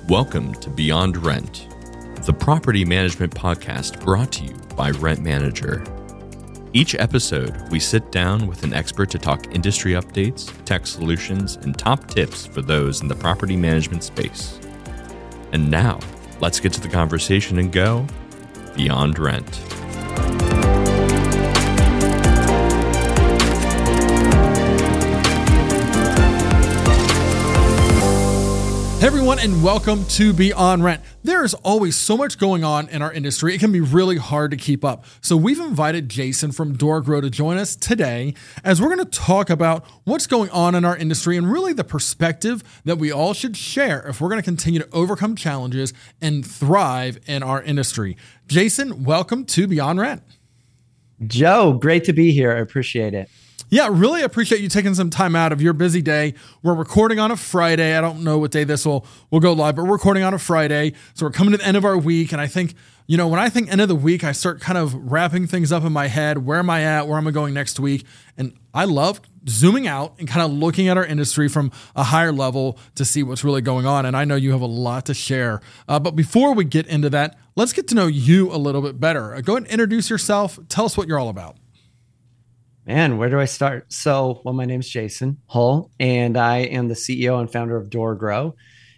Welcome to Beyond Rent, the property management podcast brought to you by Rent Manager. Each episode, we sit down with an expert to talk industry updates, tech solutions, and top tips for those in the property management space. And now, let's get to the conversation and go Beyond Rent. Hey everyone, and welcome to Beyond Rent. There is always so much going on in our industry. It can be really hard to keep up. So we've invited Jason from DoorGrow to join us today as we're going to talk about what's going on in our industry and really the perspective that we all should share if we're going to continue to overcome challenges and thrive in our industry. Jason, welcome to Beyond Rent. Joe, great to be here. I appreciate it. Yeah, really appreciate you taking some time out of your busy day. We're recording on a Friday. I don't know what day this will go live, but we're recording on a Friday. So we're coming to the end of our week. And I think, when I think end of the week, I start kind of wrapping things up in my head. Where am I at? Where am I going next week? And I love zooming out and kind of looking at our industry from a higher level to see what's really going on. And I know you have a lot to share. But before we get into that, let's get to know you a little bit better. Go ahead and introduce yourself. Tell us what you're all about. Man, where do I start? So, my name's Jason Hull, and I am the CEO and founder of DoorGrow.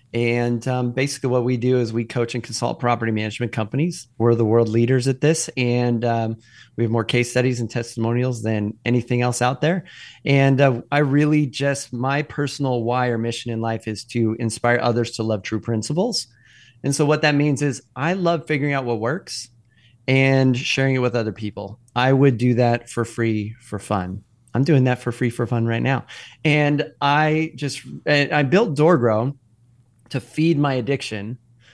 And basically what we do is we coach and consult property management companies. We're the world leaders at this, and we have more case studies and testimonials than anything else out there. And I really my personal why or mission in life is to inspire others to love true principles. And so what that means is I love figuring out what works and sharing it with other people. I would do that for free, for fun. I'm doing that for free, for fun right now. And I built DoorGrow to feed my addiction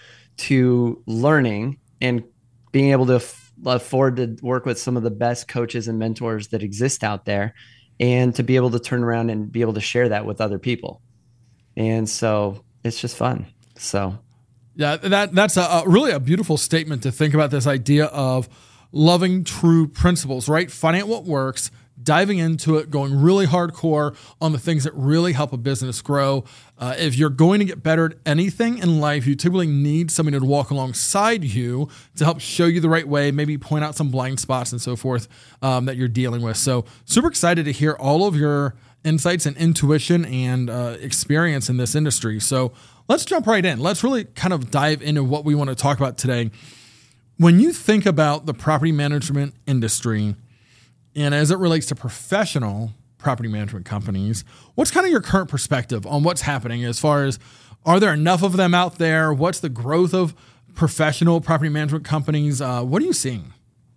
to learning and being able to afford to work with some of the best coaches and mentors that exist out there, and to be able to turn around and be able to share that with other people. And so it's just fun. So yeah, that's really a beautiful statement to think about, this idea of loving true principles, right? Finding out what works, diving into it, going really hardcore on the things that really help a business grow. If you're going to get better at anything in life, you typically need somebody to walk alongside you to help show you the right way, maybe point out some blind spots and so forth that you're dealing with. So super excited to hear all of your insights and intuition and experience in this industry. So let's jump right in. Let's really kind of dive into what we want to talk about today. When you think about the property management industry, and as it relates to professional property management companies, what's kind of your current perspective on what's happening as far as, are there enough of them out there? What's the growth of professional property management companies? What are you seeing?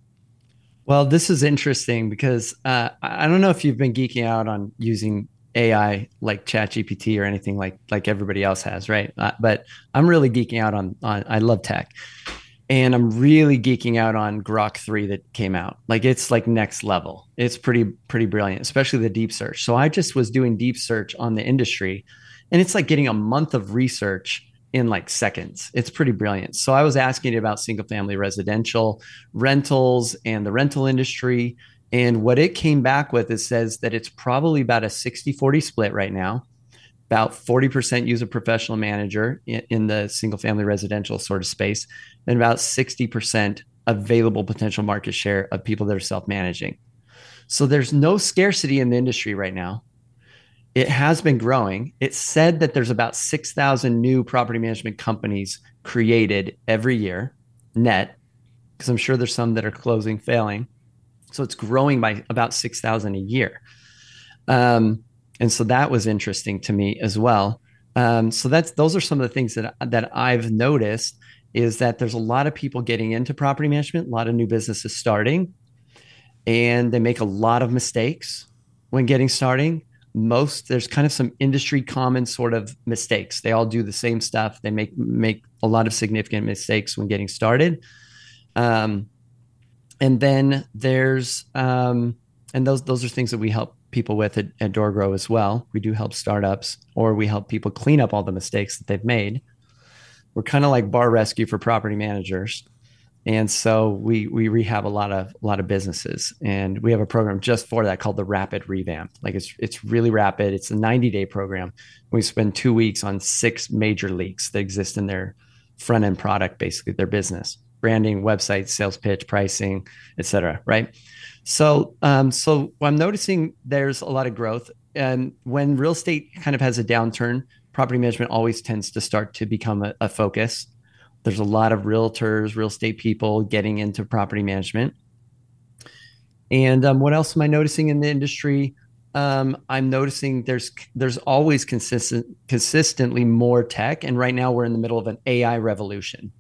Well, this is interesting because I don't know if you've been geeking out on using AI like ChatGPT or anything like everybody else has, right? But I'm really geeking out on I love tech. And I'm really geeking out on Grok 3 that came out. Like, it's like next level. It's pretty brilliant, especially the deep search. So I just was doing deep search on the industry, and it's like getting a month of research in like seconds. It's pretty brilliant. So I was asking it about single family residential rentals and the rental industry. And what it came back with, it says that it's probably about a 60-40 split right now. About 40% use a professional manager in the single family residential sort of space, and about 60% available potential market share of people that are self-managing. So there's no scarcity in the industry right now. It has been growing. It's said that there's about 6,000 new property management companies created every year net, because I'm sure there's some that are closing, failing. So it's growing by about 6,000 a year. And so that was interesting to me as well. So those are some of the things that I've noticed, is that there's a lot of people getting into property management, a lot of new businesses starting, and they make a lot of mistakes when getting starting. There's kind of some industry common sort of mistakes. They all do the same stuff. They make a lot of significant mistakes when getting started. And then there's and those are things that we help people with at DoorGrow as well. We do help startups, or we help people clean up all the mistakes that they've made. We're kind of like bar rescue for property managers. And so we rehab a lot of businesses, and we have a program just for that called the Rapid Revamp. Like it's really rapid. It's a 90-day program. We spend 2 weeks on 6 major leaks that exist in their front end product, basically their business, branding, website, sales pitch, pricing, et cetera. Right. So so I'm noticing there's a lot of growth, and when real estate kind of has a downturn, property management always tends to start to become a focus. There's a lot of realtors, real estate people getting into property management. And what else am I noticing in the industry? I'm noticing there's always consistently more tech, and right now we're in the middle of an AI revolution.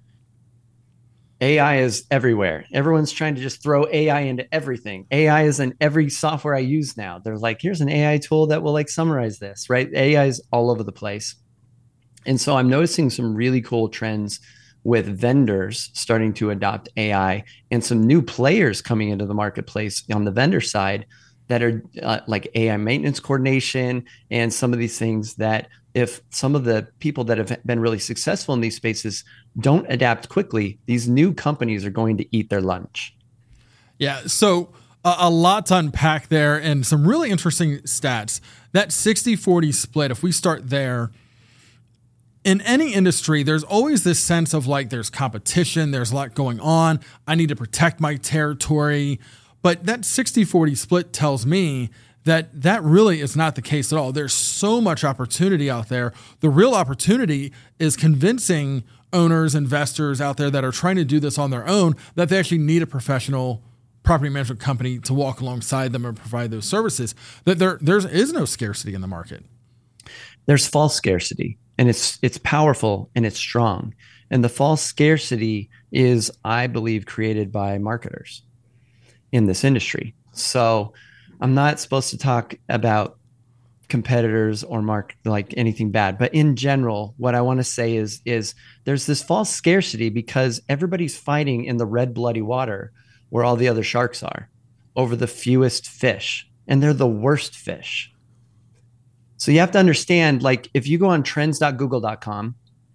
AI is everywhere. Everyone's trying to just throw AI into everything. AI is in every software I use now. They're like, here's an AI tool that will like summarize this, right? AI is all over the place. And so I'm noticing some really cool trends with vendors starting to adopt AI, and some new players coming into the marketplace on the vendor side that are like AI maintenance coordination and some of these things that if some of the people that have been really successful in these spaces don't adapt quickly, these new companies are going to eat their lunch. Yeah. So a lot to unpack there, and some really interesting stats. That 60-40 split, if we start there, in any industry, there's always this sense of like there's competition, there's a lot going on. I need to protect my territory. But that 60-40 split tells me that really is not the case at all. There's so much opportunity out there. The real opportunity is convincing owners, investors out there that are trying to do this on their own that they actually need a professional property management company to walk alongside them and provide those services, that there is no scarcity in the market. There's false scarcity, and it's powerful and it's strong. And the false scarcity is, I believe, created by marketers in this industry. So I'm not supposed to talk about competitors or like anything bad, but in general, what I want to say is there's this false scarcity because everybody's fighting in the red bloody water where all the other sharks are over the fewest fish, and they're the worst fish. So you have to understand, like if you go on trends.google.com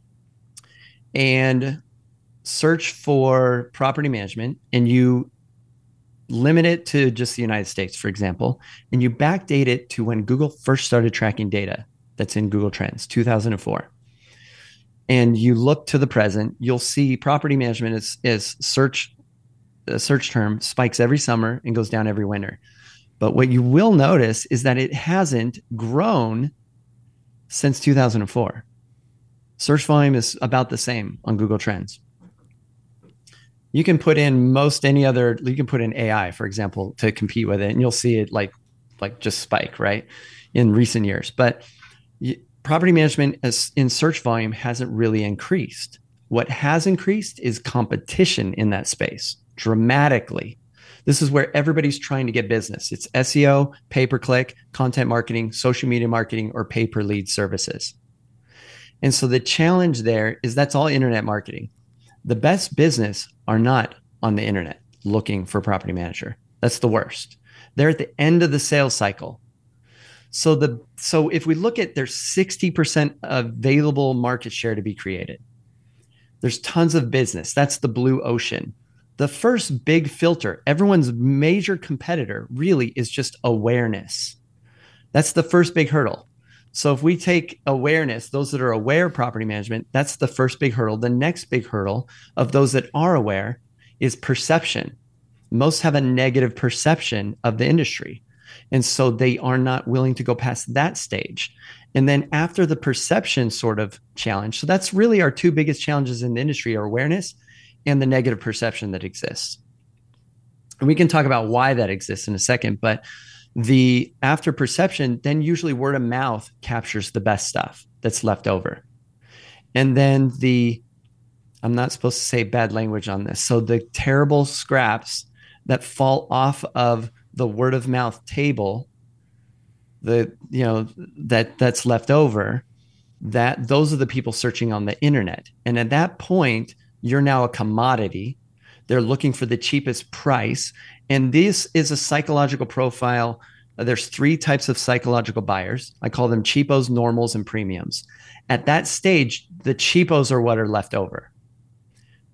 and search for property management, and you limit it to just the United States, for example, and you backdate it to when Google first started tracking data that's in Google Trends, 2004. And you look to the present, you'll see property management is a search term, spikes every summer and goes down every winter. But what you will notice is that it hasn't grown since 2004. Search volume is about the same on Google Trends. You can put in you can put in AI, for example, to compete with it, and you'll see it like just spike, right, in recent years. But property management in search volume hasn't really increased. What has increased is competition in that space dramatically. This is where everybody's trying to get business. It's SEO, pay-per-click, content marketing, social media marketing, or pay-per-lead services. And so the challenge there is that's all internet marketing. The best business are not on the internet looking for a property manager. That's the worst. They're at the end of the sales cycle. So if we look at there's 60% available market share to be created. There's tons of business. That's the blue ocean. The first big filter, everyone's major competitor really is just awareness. That's the first big hurdle. So if we take awareness, those that are aware of property management, that's the first big hurdle. The next big hurdle of those that are aware is perception. Most have a negative perception of the industry. And so they are not willing to go past that stage. And then after the perception sort of challenge, so that's really our two biggest challenges in the industry are awareness and the negative perception that exists. And we can talk about why that exists in a second, but the after perception, then usually word of mouth captures the best stuff that's left over. And then I'm not supposed to say bad language on this. So the terrible scraps that fall off of the word of mouth table, that's left over, that those are the people searching on the internet. And at that point, you're now a commodity. They're looking for the cheapest price. And this is a psychological profile. There's 3 types of psychological buyers. I call them cheapos, normals, and premiums. At that stage, the cheapos are what are left over.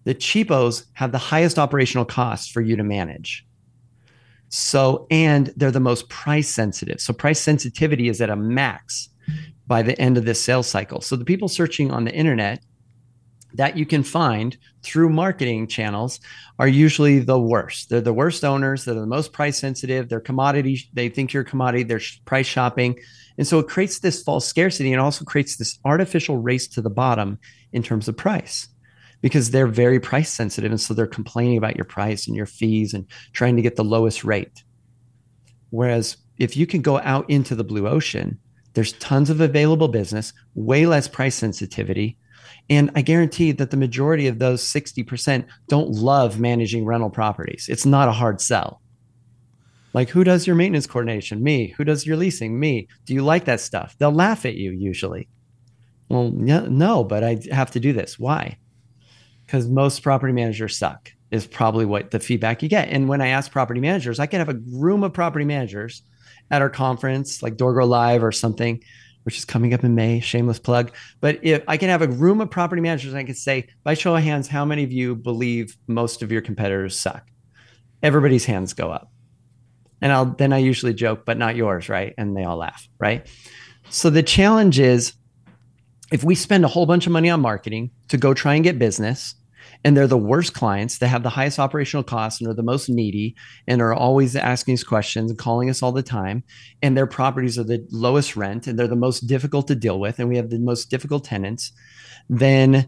The cheapos have the highest operational costs for you to manage. So, and they're the most price sensitive. So price sensitivity is at a max by the end of this sales cycle. So the people searching on the internet that you can find through marketing channels are usually the worst. They're the worst owners. They're the most price sensitive. They're commodity. They think you're a commodity. They're price shopping. And so it creates this false scarcity and also creates this artificial race to the bottom in terms of price, because they're very price sensitive. And so they're complaining about your price and your fees and trying to get the lowest rate. Whereas if you can go out into the blue ocean, there's tons of available business, way less price sensitivity. And I guarantee that the majority of those 60% don't love managing rental properties. It's not a hard sell. Like, who does your maintenance coordination? Me. Who does your leasing? Me. Do you like that stuff? They'll laugh at you usually. Well, yeah, no, but I have to do this. Why? Because most property managers suck is probably what the feedback you get. And when I ask property managers, I can have a room of property managers at our conference, like Door Grow Live or something, which is coming up in May, shameless plug. But if I can have a room of property managers, and I can say, by show of hands, how many of you believe most of your competitors suck? Everybody's hands go up. And then I usually joke, but not yours, right? And they all laugh, right? So the challenge is, if we spend a whole bunch of money on marketing to go try and get business, and they're the worst clients that have the highest operational costs and are the most needy and are always asking us questions and calling us all the time, and their properties are the lowest rent and they're the most difficult to deal with, and we have the most difficult tenants, then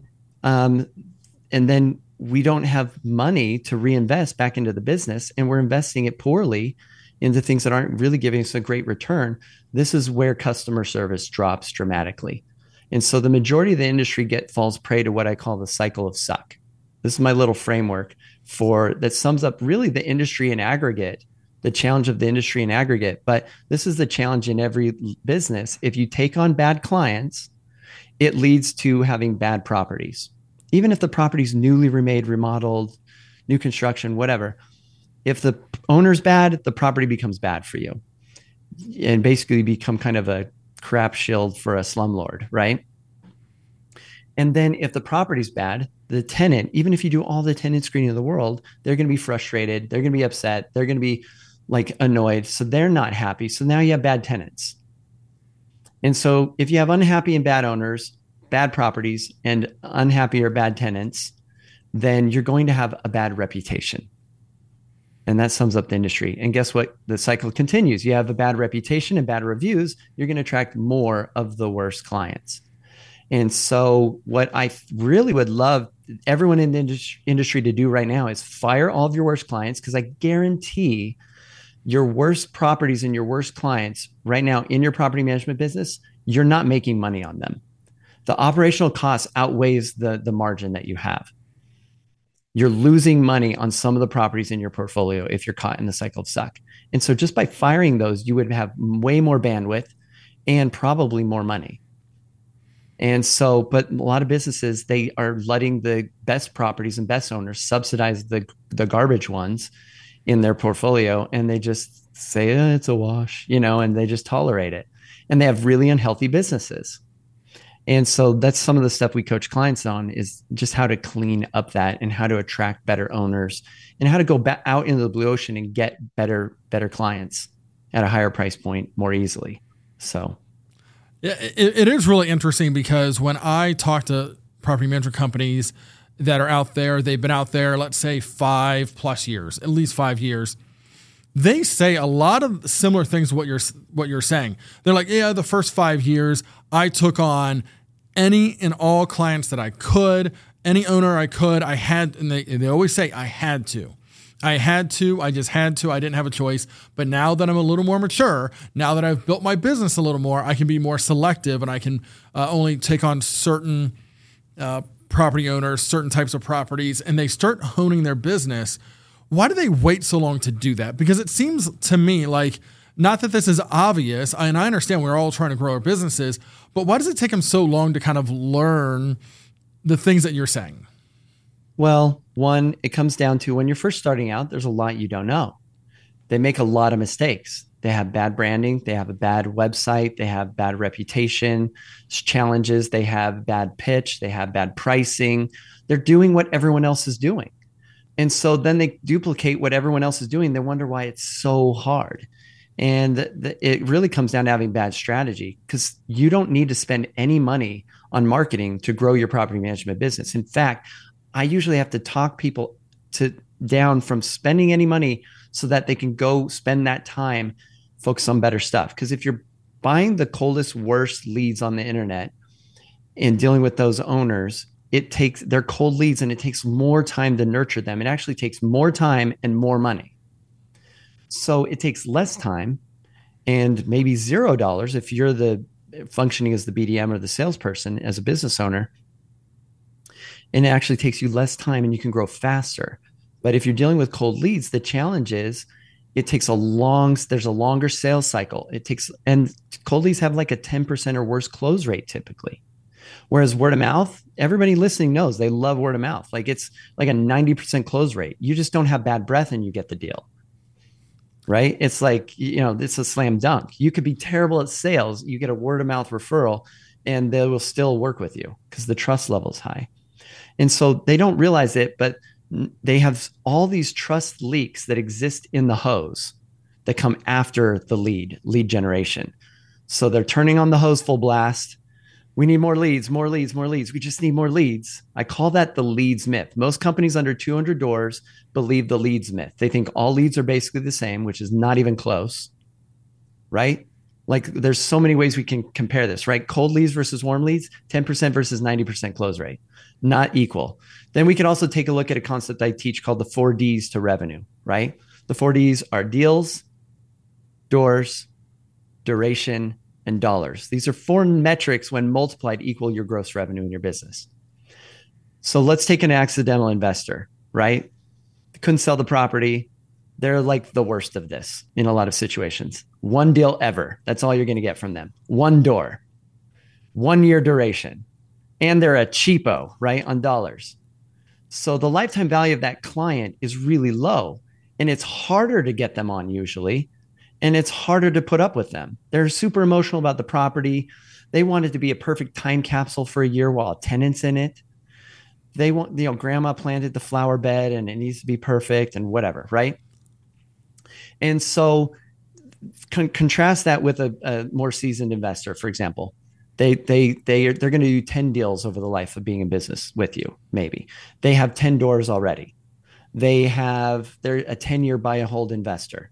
we don't have money to reinvest back into the business, and we're investing it poorly into things that aren't really giving us a great return. This is where customer service drops dramatically. And so the majority of the industry falls prey to what I call the cycle of suck. This is my little framework that sums up really the industry in aggregate, the challenge of the industry in aggregate. But this is the challenge in every business. If you take on bad clients, it leads to having bad properties. Even if the property's newly remade, remodeled, new construction, whatever. If the owner's bad, the property becomes bad for you and basically become kind of a crap shield for a slumlord, right? And then if the property's bad, the tenant, even if you do all the tenant screening in the world, they're going to be frustrated. They're going to be upset. They're going to be like annoyed. So they're not happy. So now you have bad tenants. And so if you have unhappy and bad owners, bad properties, and unhappy or bad tenants, then you're going to have a bad reputation. And that sums up the industry. And guess what? The cycle continues. You have a bad reputation and bad reviews. You're going to attract more of the worst clients. And so what I really would love everyone in the industry to do right now is fire all of your worst clients, because I guarantee your worst properties and your worst clients right now in your property management business, you're not making money on them. The operational cost outweighs the margin that you have. You're losing money on some of the properties in your portfolio if you're caught in the cycle of suck. And so just by firing those, you would have way more bandwidth and probably more money. And so, but a lot of businesses, they are letting the best properties and best owners subsidize the garbage ones in their portfolio. And they just say, it's a wash, and they just tolerate it. And they have really unhealthy businesses. And so that's some of the stuff we coach clients on, is just how to clean up that and how to attract better owners and how to go back out into the blue ocean and get better clients at a higher price point more easily. So. Yeah, it is really interesting, because when I talk to property management companies that are out there, they've been out there, let's say 5+ years, at least 5 years. They say a lot of similar things to what you're saying. They're like, yeah, the first 5 years I took on any and all clients that I could, any owner I could. I had, and they always say I had to. I just had to. I didn't have a choice. But now that I'm a little more mature, now that I've built my business a little more, I can be more selective, and I can only take on certain property owners, certain types of properties, and they start honing their business. Why do they wait so long to do that? Because it seems to me like, not that this is obvious, and I understand we're all trying to grow our businesses, but why does it take them so long to kind of learn the things that you're saying? Well, one, it comes down to when you're first starting out, there's a lot you don't know. They make a lot of mistakes. They have bad branding. They have a bad website. They have bad reputation challenges. They have bad pitch. They have bad pricing. They're doing what everyone else is doing. And so then they duplicate what everyone else is doing. They wonder why it's so hard. And it really comes down to having bad strategy, because you don't need to spend any money on marketing to grow your property management business. In fact, I usually have to talk people down from spending any money so that they can go spend that time focus on better stuff. Because if you're buying the coldest, worst leads on the internet and dealing with those owners, they're cold leads, and it takes more time to nurture them. It actually takes more time and more money. So it takes less time and maybe $0 if you're functioning as the BDM or the salesperson as a business owner. And it actually takes you less time and you can grow faster. But if you're dealing with cold leads, the challenge is there's a longer sales cycle. And cold leads have like a 10% or worse close rate typically. Whereas word of mouth, everybody listening knows they love word of mouth. Like it's like a 90% close rate. You just don't have bad breath and you get the deal. Right? It's like, it's a slam dunk. You could be terrible at sales. You get a word of mouth referral and they will still work with you because the trust level is high. And so they don't realize it, but they have all these trust leaks that exist in the hose that come after the lead generation. So they're turning on the hose full blast. We need more leads, more leads, more leads. We just need more leads. I call that the leads myth. Most companies under 200 doors believe the leads myth. They think all leads are basically the same, which is not even close, right? Like there's so many ways we can compare this, right? Cold leads versus warm leads, 10% versus 90% close rate, not equal. Then we can also take a look at a concept I teach called the 4 Ds to revenue, right? The 4 Ds are deals, doors, duration, and dollars. These are 4 metrics when multiplied equal your gross revenue in your business. So let's take an accidental investor, right? They couldn't sell the property. They're like the worst of this in a lot of situations. 1 deal ever. That's all you're going to get from them. 1 door, 1 year duration. And they're a cheapo, right? On dollars. So the lifetime value of that client is really low, and it's harder to get them on usually. And it's harder to put up with them. They're super emotional about the property. They want it to be a perfect time capsule for a year while a tenant's in it. They want, grandma planted the flower bed and it needs to be perfect and whatever, right? And so contrast that with a more seasoned investor, for example. They're going to do 10 deals over the life of being in business with you, maybe. They have 10 doors already. They're a 10-year buy and hold investor.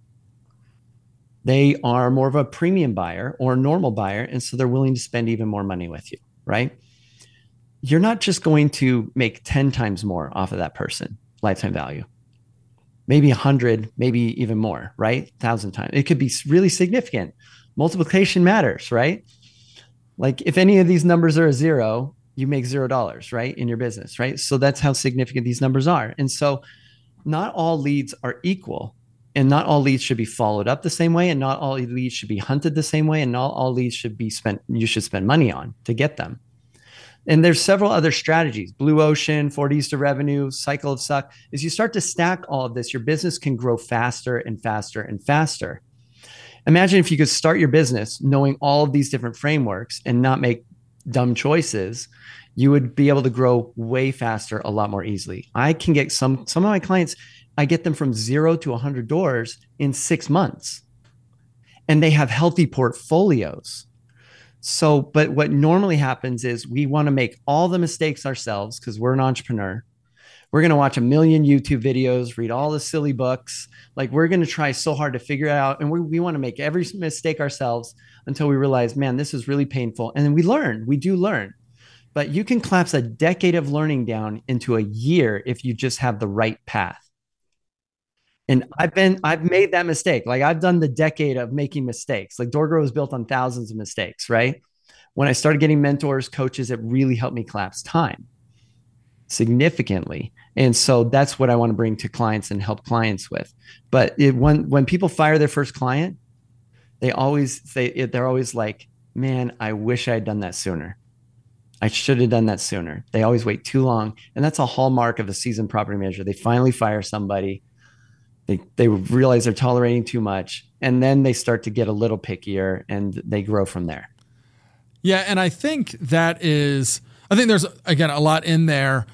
They are more of a premium buyer or a normal buyer. And so they're willing to spend even more money with you, right? You're not just going to make 10 times more off of that person, lifetime value, maybe 100, maybe even more, right? 1,000 times. It could be really significant. Multiplication matters, right? Like if any of these numbers are a 0, you make $0, right? In your business, right? So that's how significant these numbers are. And so not all leads are equal. And not all leads should be followed up the same way, and not all leads should be hunted the same way, and not all leads should be you should spend money on to get them. And there's several other strategies. Blue Ocean, 4 Ds to revenue, cycle of suck. As you start to stack all of this, your business can grow faster and faster and faster. Imagine if you could start your business knowing all of these different frameworks and not make dumb choices. You would be able to grow way faster, a lot more easily. I can get some of my clients, I get them from 0 to 100 doors in 6 months, and they have healthy portfolios. So, but what normally happens is we want to make all the mistakes ourselves because we're an entrepreneur. We're going to watch 1 million YouTube videos, read all the silly books. Like we're going to try so hard to figure it out. And we want to make every mistake ourselves until we realize, man, this is really painful. And then we do learn. But you can collapse a decade of learning down into a year if you just have the right path. And I've made that mistake. Like I've done the decade of making mistakes. Like DoorGrow was built on thousands of mistakes, right? When I started getting mentors, coaches, it really helped me collapse time significantly. And so that's what I want to bring to clients and help clients with. But when people fire their first client, they're always like, man, I wish I had done that sooner. I should have done that sooner. They always wait too long. And that's a hallmark of a seasoned property manager. They finally fire somebody They realize they're tolerating too much, and then they start to get a little pickier, and they grow from there. Yeah, and I think there's, again, a lot in there.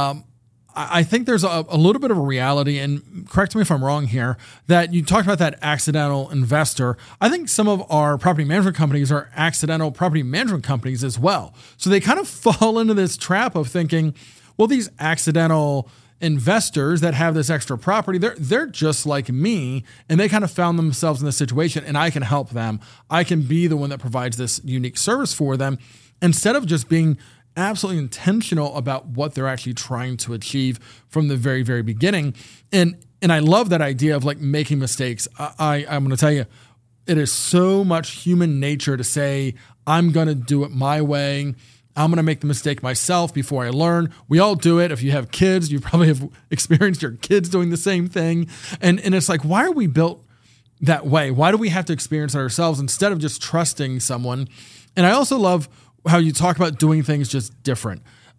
I think there's a little bit of a reality, and correct me if I'm wrong here, that you talked about that accidental investor. I think some of our property management companies are accidental property management companies as well. So they kind of fall into this trap of thinking, well, these accidental investors that have this extra property, they're just like me, and they kind of found themselves in this situation, and I can help them. I can be the one that provides this unique service for them, instead of just being absolutely intentional about what they're actually trying to achieve from the very, very beginning. And I love that idea of like making mistakes. I'm going to tell you, it is so much human nature to say, I'm going to do it my way. I'm going to make the mistake myself before I learn. We all do it. If you have kids, you probably have experienced your kids doing the same thing. And it's like, why are we built that way? Why do we have to experience it ourselves instead of just trusting someone? And I also love how you talk about doing things just different.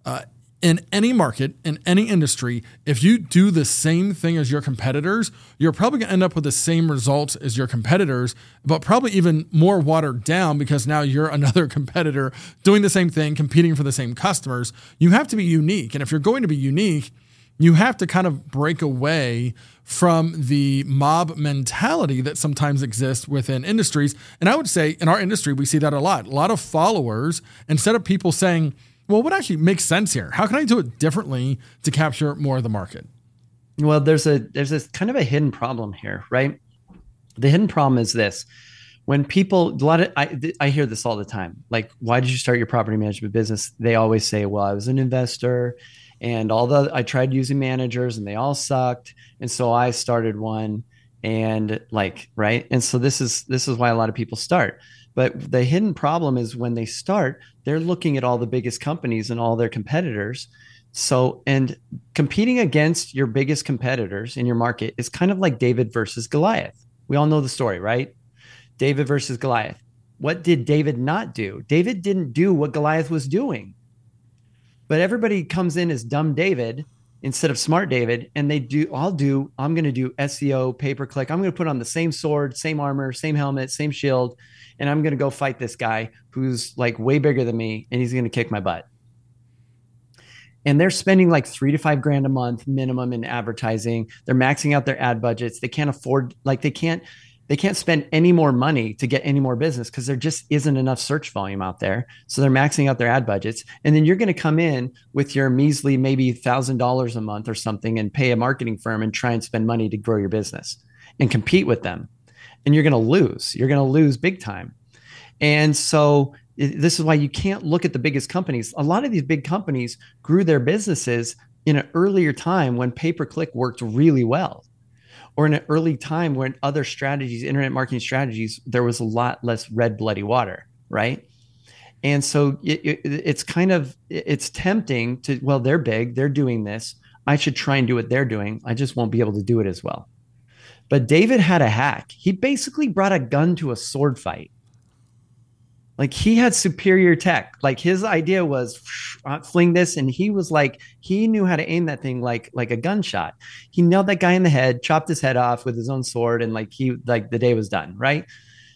In any market, in any industry, if you do the same thing as your competitors, you're probably going to end up with the same results as your competitors, but probably even more watered down because now you're another competitor doing the same thing, competing for the same customers. You have to be unique. And if you're going to be unique, you have to kind of break away from the mob mentality that sometimes exists within industries. And I would say in our industry, we see that a lot of followers, instead of people saying, well, what actually makes sense here? How can I do it differently to capture more of the market? Well, there's this kind of a hidden problem here, right? The hidden problem is this. When people, I hear this all the time. Like, why did you start your property management business? They always say, well, I was an investor and I tried using managers and they all sucked. And so I started one, and like, right. And so this is why a lot of people start. But the hidden problem is when they start, they're looking at all the biggest companies and all their competitors. So, and competing against your biggest competitors in your market is kind of like David versus Goliath. We all know the story, right? David versus Goliath. What did David not do? David didn't do what Goliath was doing. But everybody comes in as dumb David instead of smart David, and I'm going to do SEO, pay-per-click. I'm going to put on the same sword, same armor, same helmet, same shield, and I'm going to go fight this guy who's like way bigger than me, and he's going to kick my butt. And they're spending like $3,000 to $5,000 a month minimum in advertising. They're maxing out their ad budgets. They can't afford, like they can't spend any more money to get any more business because there just isn't enough search volume out there. So they're maxing out their ad budgets. And then you're going to come in with your measly, maybe $1,000 a month or something and pay a marketing firm and try and spend money to grow your business and compete with them. And you're going to lose. You're going to lose big time. And so this is why you can't look at the biggest companies. A lot of these big companies grew their businesses in an earlier time when pay-per-click worked really well, or in an early time when other strategies, internet marketing strategies, there was a lot less red bloody water, right? And so it's tempting to, well, they're big, they're doing this. I should try and do what they're doing. I just won't be able to do it as well. But David had a hack. He basically brought a gun to a sword fight. Like he had superior tech. Like his idea was fling this, and he was like, he knew how to aim that thing like a gunshot. He nailed that guy in the head, chopped his head off with his own sword, and like the day was done, right?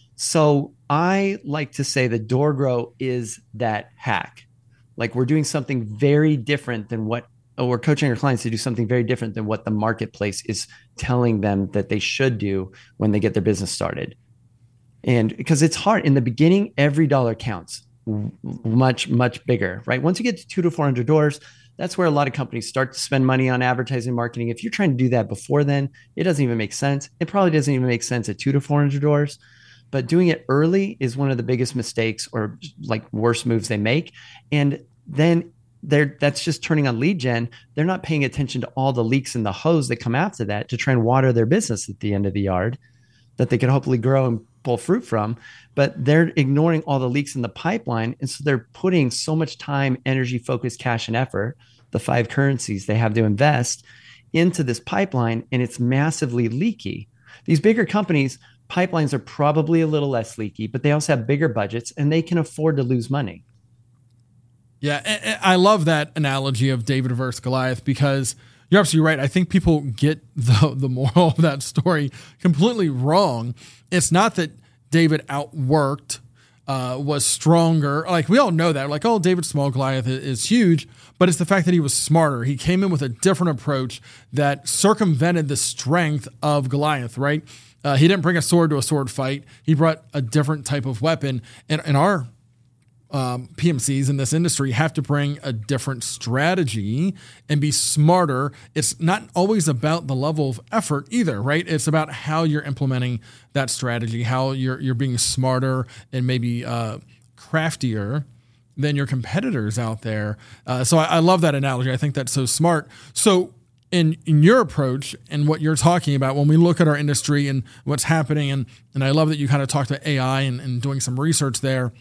So I like to say that DoorGrow is that hack. Like we're doing something very different than we're coaching our clients to do something very different than what the marketplace is telling them that they should do when they get their business started. And because it's hard in the beginning, every dollar counts much, much bigger, right? Once you get to 200 to 400 doors, that's where a lot of companies start to spend money on advertising, marketing. If you're trying to do that before then, it doesn't even make sense. It probably doesn't even make sense at 200 to 400 doors, but doing it early is one of the biggest mistakes or like worst moves they make. And then that's just turning on lead gen. They're not paying attention to all the leaks in the hose that come after that to try and water their business at the end of the yard that they can hopefully grow and pull fruit from, but they're ignoring all the leaks in the pipeline. And so they're putting so much time, energy, focus, cash, and effort, the 5 currencies they have to invest into this pipeline, and it's massively leaky. These bigger companies, pipelines are probably a little less leaky, but they also have bigger budgets and they can afford to lose money. Yeah, I love that analogy of David versus Goliath because You're absolutely right. I think people get the moral of that story completely wrong. It's not that David outworked, was stronger. Like, we all know that. Like, oh, David's small, Goliath is huge. But it's the fact that he was smarter. He came in with a different approach that circumvented the strength of Goliath, right? He didn't bring a sword to a sword fight. He brought a different type of weapon. And our PMCs in this industry have to bring a different strategy and be smarter. It's not always about the level of effort either, right? It's about how you're implementing that strategy, how you're being smarter and maybe craftier than your competitors out there. So I love that analogy. I think that's so smart. So in your approach and what you're talking about, when we look at our industry and what's happening, and I love that you kind of talked to AI and doing some research there,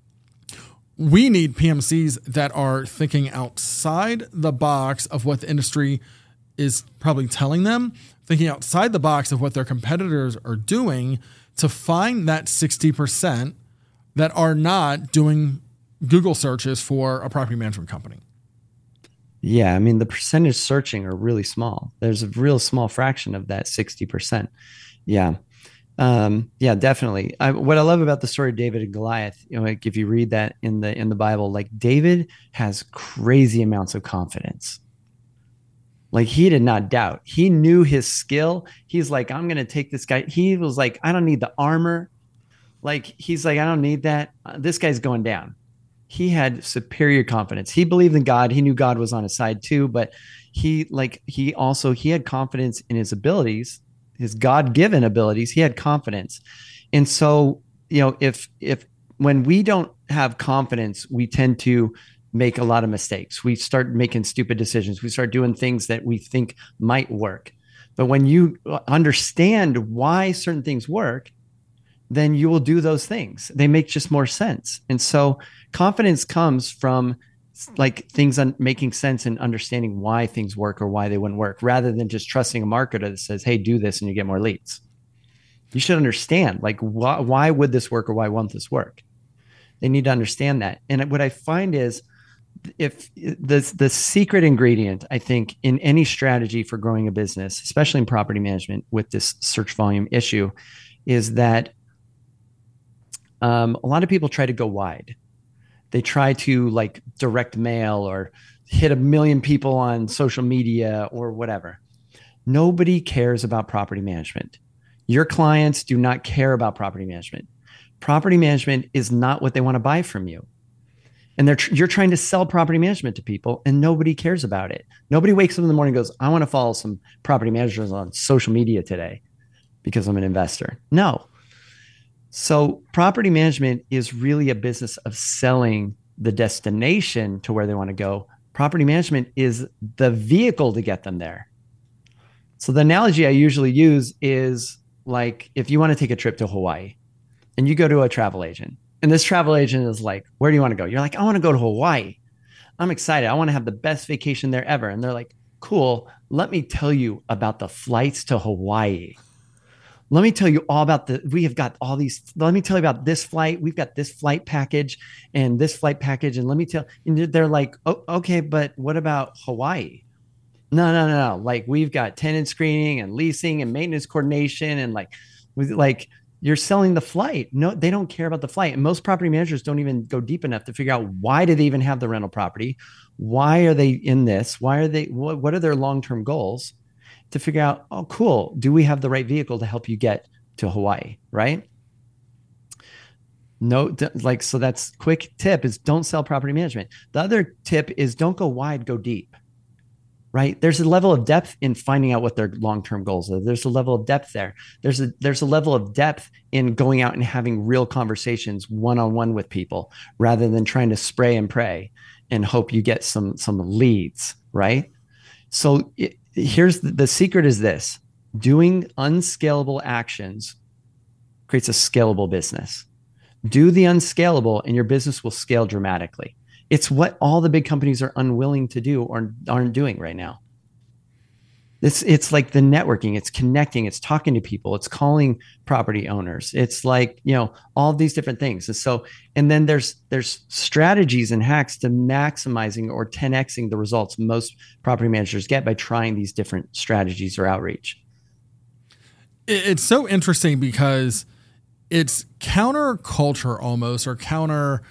we need PMCs that are thinking outside the box of what the industry is probably telling them, thinking outside the box of what their competitors are doing to find that 60% that are not doing Google searches for a property management company. Yeah, I mean, the percentage searching are really small. There's a real small fraction of that 60%. Yeah. Yeah, definitely. What I love about the story of David and Goliath, like if you read that in the Bible, like David has crazy amounts of confidence. Like he did not doubt. He knew his skill. He's like, I'm going to take this guy. He was like, I don't need the armor. Like, he's like, I don't need that. This guy's going down. He had superior confidence. He believed in God. He knew God was on his side too, but he had confidence in his abilities, his God-given abilities. He had confidence. And so, if when we don't have confidence, we tend to make a lot of mistakes. We start making stupid decisions. We start doing things that we think might work. But when you understand why certain things work, then you will do those things. They make just more sense. And so confidence comes from like things making sense and understanding why things work or why they wouldn't work, rather than just trusting a marketer that says, hey, do this and you get more leads. You should understand, like, why would this work or why won't this work? They need to understand that. And what I find is, if the secret ingredient, I think, in any strategy for growing a business, especially in property management with this search volume issue, is that a lot of people try to go wide. They try to like direct mail or hit 1 million people on social media or whatever. Nobody cares about property management. Your clients do not care about property management. Property management is not what they want to buy from you. And you're trying to sell property management to people and nobody cares about it. Nobody wakes up in the morning and goes, I want to follow some property managers on social media today because I'm an investor. No. So property management is really a business of selling the destination to where they want to go. Property management is the vehicle to get them there. So the analogy I usually use is like, if you want to take a trip to Hawaii and you go to a travel agent, and this travel agent is like, where do you want to go? You're like, I want to go to Hawaii. I'm excited. I want to have the best vacation there ever. And they're like, cool. Let me tell you about the flights to Hawaii. Let me tell you all about let me tell you about this flight. We've got this flight package and this flight package. And and they're like, oh, okay, but what about Hawaii? No. Like, we've got tenant screening and leasing and maintenance coordination. And like you're selling the flight. No, they don't care about the flight. And most property managers don't even go deep enough to figure out, why do they even have the rental property? Why are they in this? What are their long-term goals? To figure out, oh, cool, do we have the right vehicle to help you get to Hawaii, right? No, so that's quick tip is don't sell property management. The other tip is don't go wide, go deep, right? There's a level of depth in finding out what their long-term goals are. There's a level of depth there. There's a level of depth in going out and having real conversations one-on-one with people, rather than trying to spray and pray and hope you get some leads, right? So here's the secret is this: doing unscalable actions creates a scalable business. Do the unscalable and your business will scale dramatically. It's what all the big companies are unwilling to do or aren't doing right now. It's like the networking, it's connecting, it's talking to people, it's calling property owners. It's like, all these different things. And then there's strategies and hacks to maximizing or 10xing the results most property managers get by trying these different strategies or outreach. It's so interesting because it's counterculture almost, or counter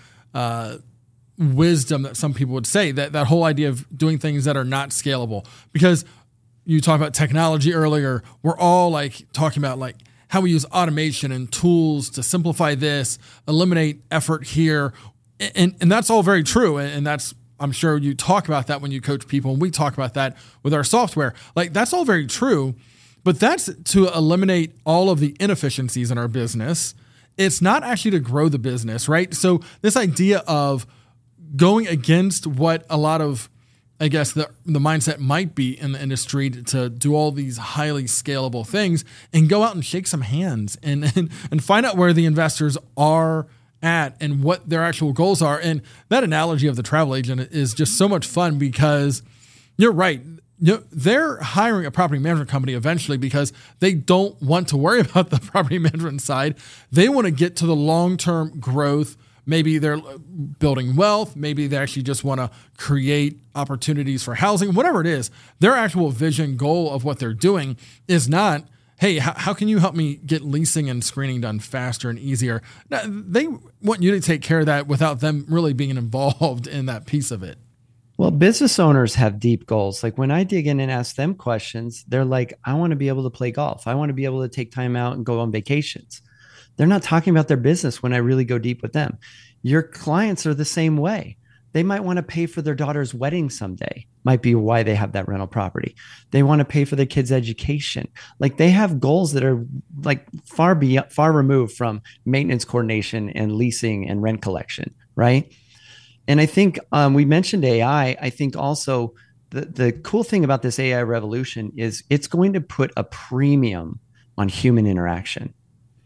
wisdom that some people would say, that whole idea of doing things that are not scalable. Because you talked about technology earlier. We're all like talking about like how we use automation and tools to simplify this, eliminate effort here. And that's all very true. And that's, I'm sure you talk about that when you coach people, and we talk about that with our software. Like, that's all very true, but that's to eliminate all of the inefficiencies in our business. It's not actually to grow the business, right? So this idea of going against what a lot of, I guess, the mindset might be in the industry to do all these highly scalable things, and go out and shake some hands and find out where the investors are at and what their actual goals are. And that analogy of the travel agent is just so much fun, because you're right. They're hiring a property management company eventually because they don't want to worry about the property management side. They want to get to the long-term growth. Maybe they're building wealth. Maybe they actually just want to create opportunities for housing, whatever it is. Their actual vision goal of what they're doing is not, hey, how can you help me get leasing and screening done faster and easier? Now, they want you to take care of that without them really being involved in that piece of it. Well, business owners have deep goals. Like when I dig in and ask them questions, they're like, I want to be able to play golf. I want to be able to take time out and go on vacations. They're not talking about their business when I really go deep with them. Your clients are the same way. They might want to pay for their daughter's wedding someday. Might be why they have that rental property. They want to pay for their kids' education. Like, they have goals that are like far removed from maintenance coordination and leasing and rent collection, right? And I think we mentioned AI. I think also the cool thing about this AI revolution is it's going to put a premium on human interaction.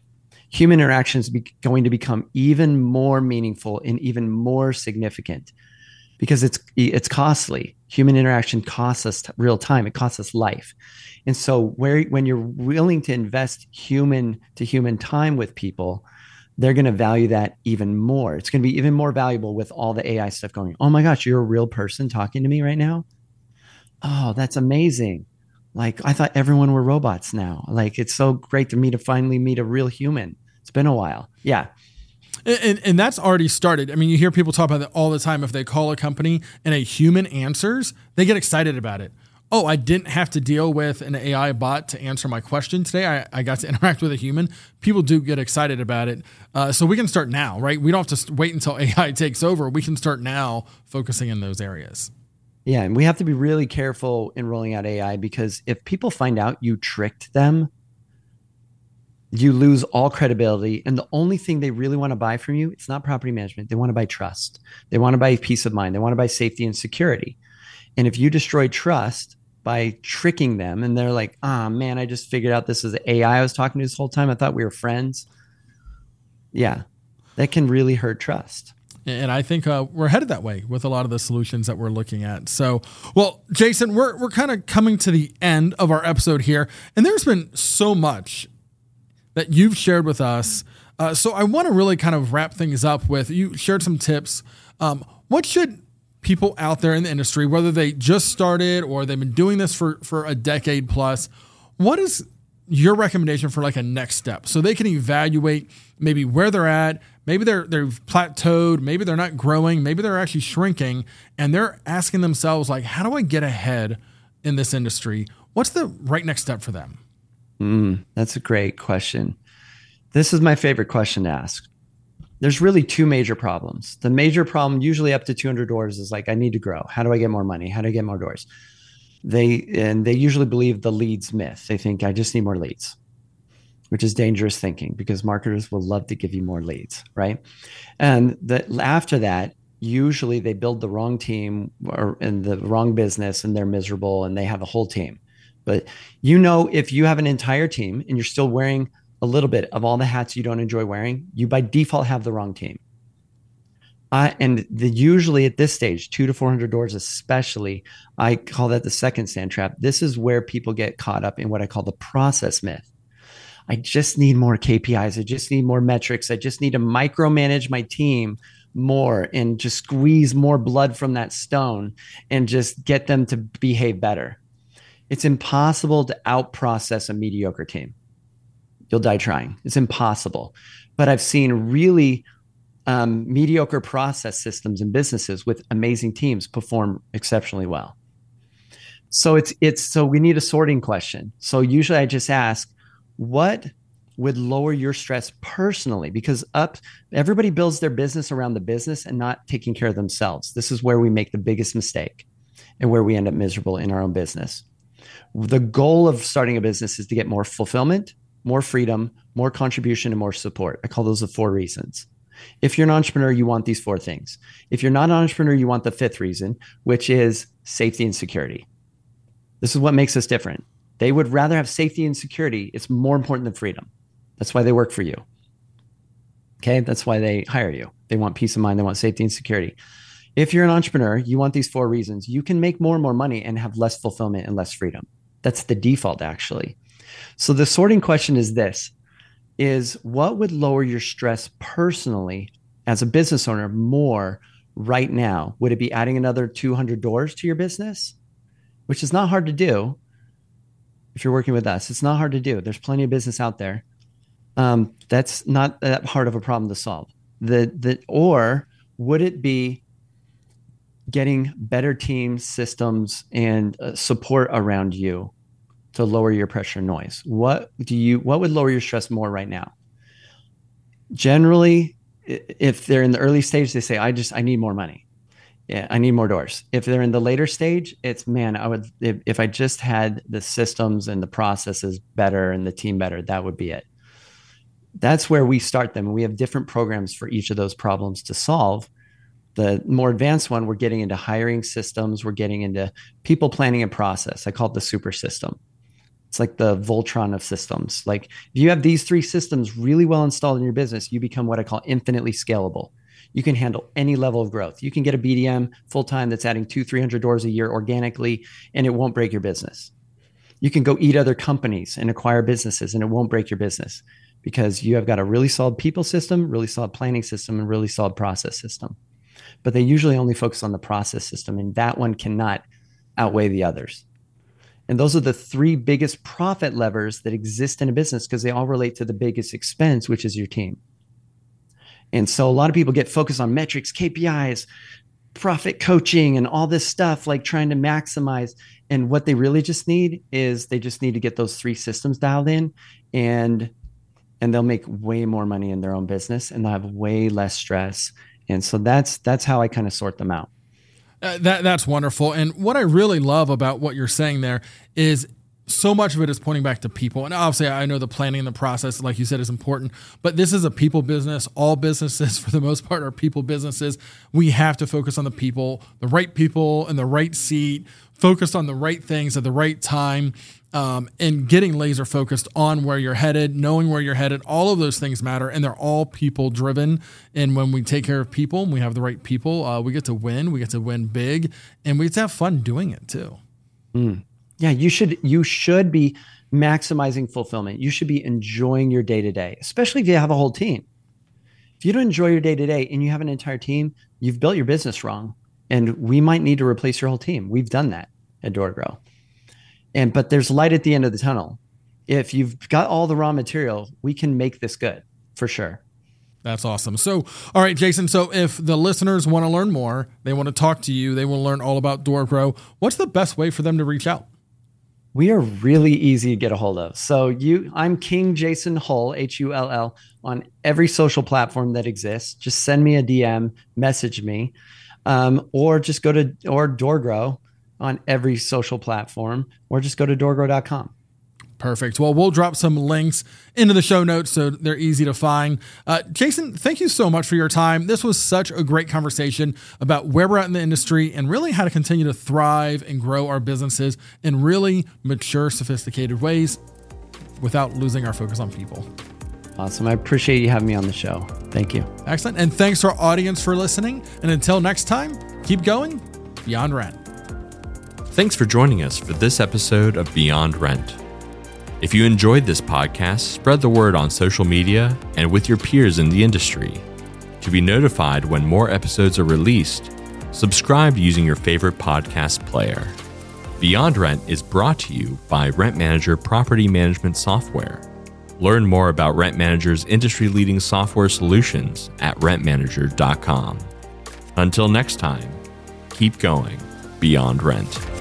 Human interaction is going to become even more meaningful and even more significant, because it's costly. Human interaction costs us real time. It costs us life. And so when you're willing to invest human to human time with people, they're going to value that even more. It's going to be even more valuable with all the AI stuff going. Oh my gosh, you're a real person talking to me right now? Oh, that's amazing. Like, I thought everyone were robots now. Like, it's so great to finally meet a real human. It's been a while. Yeah. And that's already started. I mean, you hear people talk about that all the time. If they call a company and a human answers, they get excited about it. Oh, I didn't have to deal with an AI bot to answer my question today. I got to interact with a human. People do get excited about it. So we can start now, right? We don't have to wait until AI takes over. We can start now focusing in those areas. Yeah, and we have to be really careful in rolling out AI, because if people find out you tricked them, you lose all credibility. And the only thing they really want to buy from you, it's not property management. They want to buy trust. They want to buy peace of mind. They want to buy safety and security. And if you destroy trust by tricking them, and they're like, man, I just figured out this is AI I was talking to this whole time. I thought we were friends. Yeah, that can really hurt trust. And I think we're headed that way with a lot of the solutions that we're looking at. So, well, Jason, we're kind of coming to the end of our episode here, and there's been so much that you've shared with us. So I want to really kind of wrap things up with, you shared some tips. What should people out there in the industry, whether they just started or they've been doing this for a decade plus, what is your recommendation for like a next step so they can evaluate maybe where they're at? Maybe they've plateaued, maybe they're not growing, maybe they're actually shrinking, and they're asking themselves, like, how do I get ahead in this industry? What's the right next step for them? That's a great question. This is my favorite question to ask. There's really two major problems. The major problem, usually up to 200 doors, is like, I need to grow. How do I get more money? How do I get more doors? They usually believe the leads myth. They think, I just need more leads, which is dangerous thinking, because marketers will love to give you more leads, right? And after that, usually they build the wrong team or in the wrong business, and they're miserable and they have a whole team. But if you have an entire team and you're still wearing a little bit of all the hats you don't enjoy wearing, you by default have the wrong team. Usually at this stage, 200 to 400 doors, especially, I call that the second sand trap. This is where people get caught up in what I call the process myth. I just need more KPIs. I just need more metrics. I just need to micromanage my team more and just squeeze more blood from that stone and just get them to behave better. It's impossible to out-process a mediocre team. You'll die trying. It's impossible. But I've seen really mediocre process systems and businesses with amazing teams perform exceptionally well. So so we need a sorting question. So usually I just ask, what would lower your stress personally? Because everybody builds their business around the business and not taking care of themselves. This is where we make the biggest mistake and where we end up miserable in our own business. The goal of starting a business is to get more fulfillment, more freedom, more contribution, and more support. I call those the 4 reasons. If you're an entrepreneur, you want these 4 things. If you're not an entrepreneur, you want the 5th reason, which is safety and security. This is what makes us different. They would rather have safety and security. It's more important than freedom. That's why they work for you. Okay, that's why they hire you. They want peace of mind. They want safety and security. If you're an entrepreneur, you want these 4 reasons. You can make more and more money and have less fulfillment and less freedom. That's the default, actually. So the sorting question is this, is what would lower your stress personally as a business owner more right now? Would it be adding another 200 doors to your business? Which is not hard to do. If you're working with us, it's not hard to do. There's plenty of business out there. That's not that hard of a problem to solve. Or would it be getting better teams, systems, and support around you to lower your pressure and noise? What would lower your stress more right now? Generally, if they're in the early stage, they say, I need more money. Yeah, I need more doors. If they're in the later stage, it's, man, if I just had the systems and the processes better and the team better, that would be it. That's where we start them. We have different programs for each of those problems to solve. The more advanced one, we're getting into hiring systems. We're getting into people planning and process. I call it the super system. It's like the Voltron of systems. Like if you have these 3 systems really well installed in your business, you become what I call infinitely scalable. You can handle any level of growth. You can get a BDM full-time that's adding 200-300 doors a year organically, and it won't break your business. You can go eat other companies and acquire businesses, and it won't break your business because you have got a really solid people system, really solid planning system, and really solid process system. But they usually only focus on the process system, and that one cannot outweigh the others. And those are the 3 biggest profit levers that exist in a business because they all relate to the biggest expense, which is your team. And so a lot of people get focused on metrics, KPIs, profit coaching, and all this stuff, like trying to maximize. And what they really just need is they just need to get those 3 systems dialed in, and they'll make way more money in their own business, and they'll have way less stress. And so that's how I kind of sort them out. That's wonderful. And what I really love about what you're saying there is so much of it is pointing back to people. And obviously I know the planning and the process, like you said, is important, but this is a people business. All businesses for the most part are people businesses. We have to focus on the people in the right seat, focused on the right things at the right time, and getting laser focused on where you're headed, knowing where you're headed. All of those things matter, and they're all people driven. And when we take care of people and we have the right people, we get to win big, and we get to have fun doing it too. Yeah, you should be maximizing fulfillment. You should be enjoying your day-to-day, especially if you have a whole team. If you don't enjoy your day-to-day and you have an entire team, you've built your business wrong. And we might need to replace your whole team. We've done that at DoorGrow. But there's light at the end of the tunnel. If you've got all the raw material, we can make this good for sure. That's awesome. So, all right, Jason. So if the listeners want to learn more, they want to talk to you, they want to learn all about DoorGrow, what's the best way for them to reach out? We are really easy to get a hold of. So I'm King Jason Hull, Hull, on every social platform that exists. Just send me a DM, message me, or just go to DoorGrow on every social platform, or just go to doorgrow.com. Perfect. Well, we'll drop some links into the show notes so they're easy to find. Jason, thank you so much for your time. This was such a great conversation about where we're at in the industry and really how to continue to thrive and grow our businesses in really mature, sophisticated ways without losing our focus on people. Awesome. I appreciate you having me on the show. Thank you. Excellent. And thanks to our audience for listening. And until next time, keep going beyond rent. Thanks for joining us for this episode of Beyond Rent. If you enjoyed this podcast, spread the word on social media and with your peers in the industry. To be notified when more episodes are released, subscribe using your favorite podcast player. Beyond Rent is brought to you by Rent Manager Property Management Software. Learn more about Rent Manager's industry-leading software solutions at rentmanager.com. Until next time, keep going beyond rent.